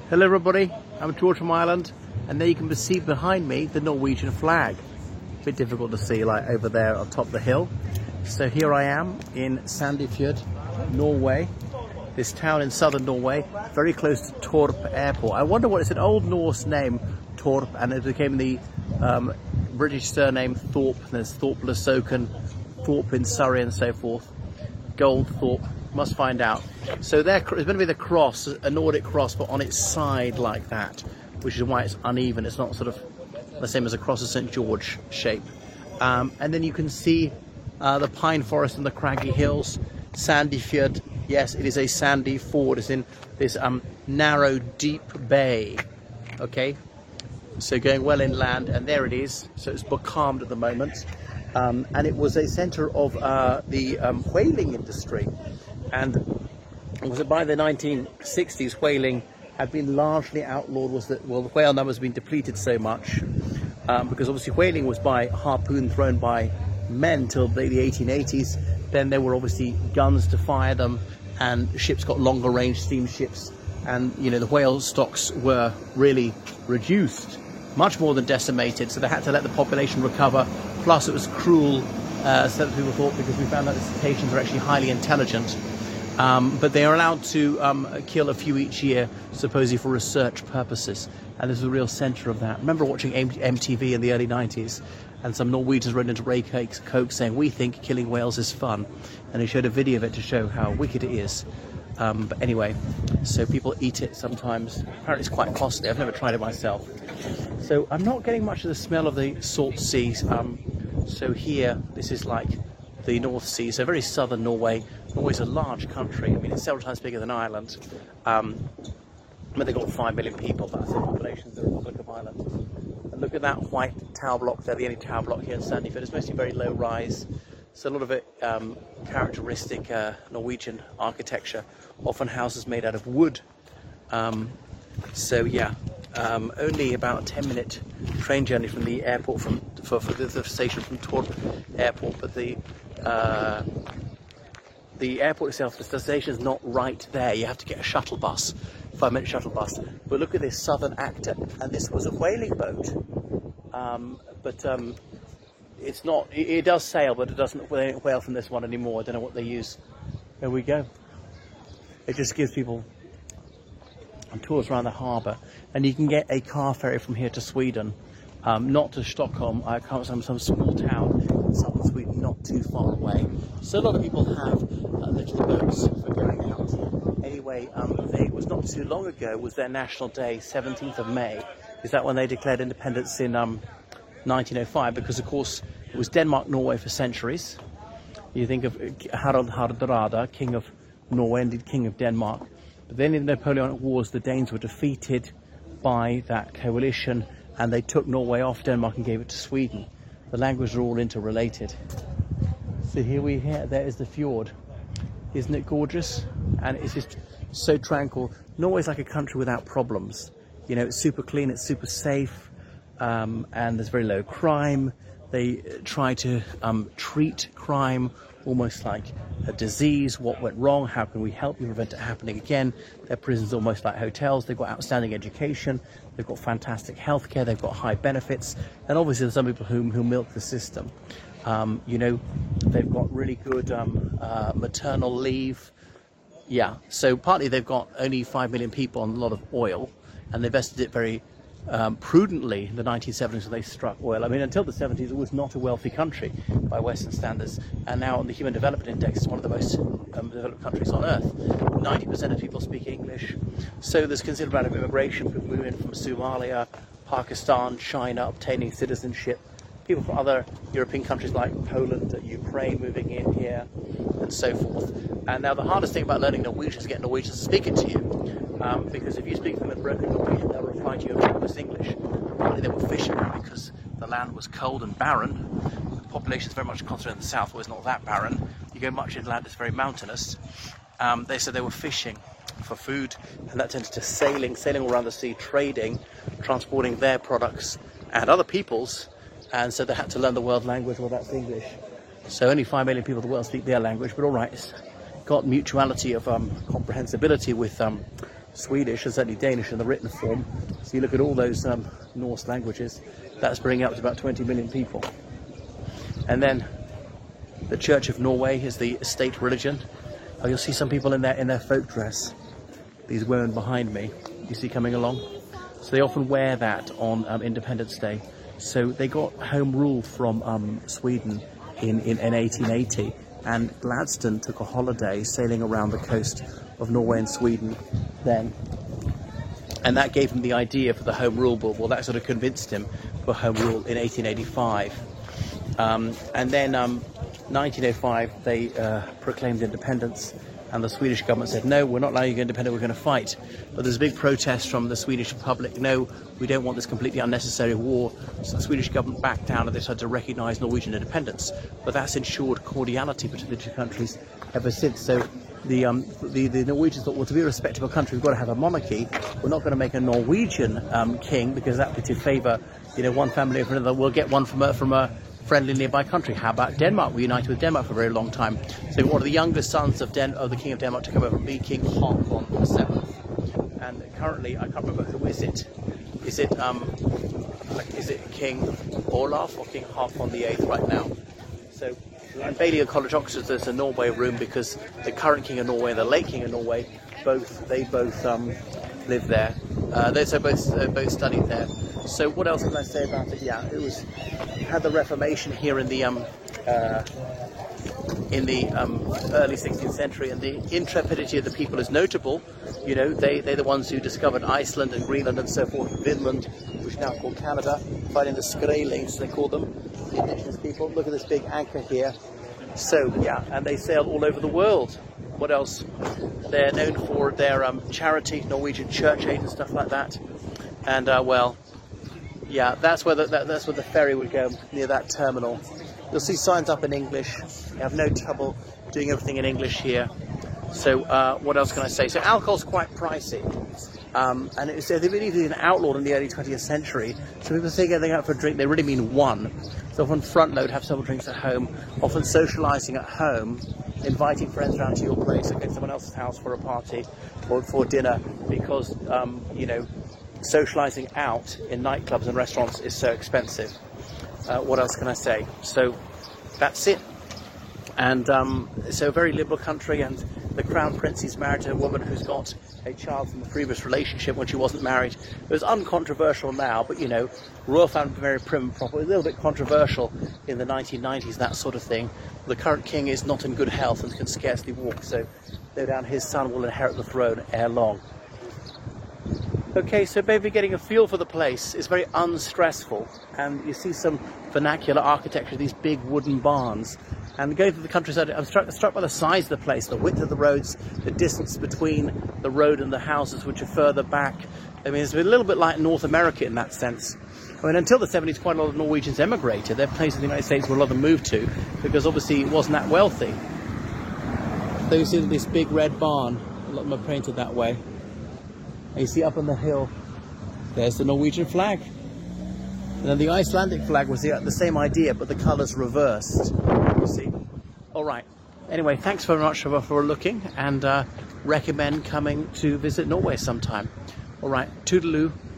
Hello everybody, I'm George from Ireland, and there you can see behind me the Norwegian flag. A bit difficult to see like over there on top of the hill. So here I am in Sandefjord, Norway, this town in southern Norway, very close to Torp Airport. I wonder what it's an Old Norse name, Torp, and it became the British surname Thorpe. There's Thorpe-le-Soken, Thorpe in Surrey and so forth. Goldthorpe, must find out. So there's going to be the cross, a Nordic cross, but on its side like that, which is why it's uneven. It's not sort of the same as a cross of St. George shape. And then you can see the pine forest and the craggy hills. Sandefjord, yes, it is a sandy ford. It's in this narrow, deep bay. Okay, so going well inland, and there it is. So it's becalmed at the moment. And it was a centre of the whaling industry, and was it by the 1960s whaling had been largely outlawed. Was that, well, the whale numbers have been depleted so much because obviously whaling was by harpoon thrown by men till the 1880s. Then there were obviously guns to fire them, and ships got longer range steamships, and you know the whale stocks were really reduced, much more than decimated, so they had to let the population recover. Plus it was cruel, so that people thought, because we found out the cetaceans are actually highly intelligent, but they are allowed to kill a few each year, supposedly for research purposes, and this is a real centre of that. I remember watching MTV in the early 90s, and some Norwegians wrote into Ray Coke saying, "We think killing whales is fun," and they showed a video of it to show how wicked it is. But anyway, so people eat it sometimes. Apparently it's quite costly. I've never tried it myself. So I'm not getting much of the smell of the salt seas. So here, this is like the North Sea, so very southern Norway. Norway's a large country. I mean, it's several times bigger than Ireland. But they've got 5 million people. That's the population of the Republic of Ireland. And look at that white tower block there, the only tower block here in Sandefjord. It's mostly very low rise. So a lot of it characteristic Norwegian architecture, often houses made out of wood. So yeah, only about a 10-minute train journey from the airport, for the station from Torp Airport, but the airport itself, the station is not right there. You have to get a shuttle bus, 5-minute shuttle bus. But look at this southern actor, and this was a whaling boat, it's not, it does sail, but it doesn't whale from this one anymore. I don't know what they use. There we go. It just gives people tours around the harbour, and you can get a car ferry from here to Sweden, not to Stockholm. I come from some small town in southern Sweden, not too far away. So a lot of people have little boats for going out. Anyway, it was not too long ago was their national day, 17th of May. Is that when they declared independence in 1905? Because of course it was Denmark-Norway for centuries. You think of Harald Hardrada, King of Norway, and King of Denmark. But then in the Napoleonic Wars, the Danes were defeated by that coalition, and they took Norway off Denmark and gave it to Sweden. The languages are all interrelated. So there is the fjord. Isn't it gorgeous? And it's just so tranquil. Norway's like a country without problems. You know, it's super clean, it's super safe, and there's very low crime. They try to treat crime almost like a disease. What went wrong? How can we help you prevent it happening again? Their prisons are almost like hotels. They've got outstanding education. They've got fantastic healthcare. They've got high benefits. And obviously there's some people who milk the system. You know, they've got really good maternal leave. Yeah, so partly they've got only 5 million people on a lot of oil, and they invested it very prudently in the 1970s when they struck oil. I mean, until the 70s, it was not a wealthy country by Western standards, and now on the Human Development Index, it's one of the most developed countries on earth. 90% of people speak English, so there's considerable amount of immigration. People moving in from Somalia, Pakistan, China, obtaining citizenship. People from other European countries like Poland, Ukraine moving in here, and so forth. And now the hardest thing about learning Norwegian is to get Norwegians to speak it to you, because if you speak to them in broken Norwegian, they'll reply to you in fabulous English. Apparently they were fishing because the land was cold and barren. The population is very much concentrated in the south, where it's not that barren. You go much inland, it's very mountainous. They said they were fishing for food, and that tended to sailing around the sea, trading, transporting their products and other people's. And so they had to learn the world language, well, that's English. So only 5 million people in the world speak their language, but all right, it's got mutuality of comprehensibility with Swedish and certainly Danish in the written form. So you look at all those Norse languages, that's bringing up to about 20 million people. And then the Church of Norway is the state religion. Oh, you'll see some people in their folk dress. These women behind me, you see coming along. So they often wear that on Independence Day. So they got home rule from Sweden in 1880, and Gladstone took a holiday sailing around the coast of Norway and Sweden then. And that gave him the idea for the Home Rule Bill. Well, that sort of convinced him for Home Rule in 1885. And then 1905, they proclaimed independence, and the Swedish government said, no, we're not allowing you to go independent, we're going to fight. But there's a big protest from the Swedish public. No, we don't want this completely unnecessary war. So the Swedish government backed down and they started to recognise Norwegian independence. But that's ensured cordiality between the two countries ever since. So the Norwegians thought, well, to be a respectable country, we've got to have a monarchy. We're not going to make a Norwegian king, because that would be to favour, one family over another. We'll get one from a friendly nearby country. How about Denmark? We united with Denmark for a very long time. So one of the youngest sons of the King of Denmark to come over and be King Haakon VII. And currently, I can't remember who is it. Is it King Olaf or King Haakon VIII right now? So, and Balliol College, Oxford, there's a Norway room, because the current King of Norway and the late King of Norway, both live there. They both studied there. So what else can I say about it? Yeah, had the Reformation here in the early 16th century, and the intrepidity of the people is notable. They're the ones who discovered Iceland and Greenland and so forth, Vinland, which is now called Canada, fighting the Skrælings, they call them, the indigenous people. Look at this big anchor here. So yeah, and they sail all over the world. What else? They're known for their charity, Norwegian Church Aid and stuff like that. And well, yeah, that's where the ferry would go, near that terminal. You'll see signs up in English. You have no trouble doing everything in English here. So what else can I say? So alcohol's quite pricey. And they've been even outlawed in the early 20th century. So people say going out for a drink, they really mean one. So often front load, have several drinks at home, often socialising at home, inviting friends around to your place or going to someone else's house for a party or for dinner, because, socialising out in nightclubs and restaurants is so expensive. What else can I say? So that's it. And so a very liberal country, and the Crown Prince is married to a woman who's got a child from a previous relationship when she wasn't married. It was uncontroversial now, but royal family very prim and proper. A little bit controversial in the 1990s, that sort of thing. The current king is not in good health and can scarcely walk, so no doubt his son will inherit the throne ere long. Okay, so maybe getting a feel for the place is very unstressful, and you see some vernacular architecture, these big wooden barns. And going through the countryside, I'm struck by the size of the place, the width of the roads, the distance between the road and the houses, which are further back. I mean, it's a little bit like North America in that sense. I mean, until the 70s, quite a lot of Norwegians emigrated. There are places in the United States where a lot of them moved to, because obviously it wasn't that wealthy. So you see this big red barn, a lot of them are painted that way. And you see up on the hill, there's the Norwegian flag. And then the Icelandic flag was the same idea, but the colours reversed, you see. All right. Anyway, thanks very much for looking, and recommend coming to visit Norway sometime. All right. Toodaloo.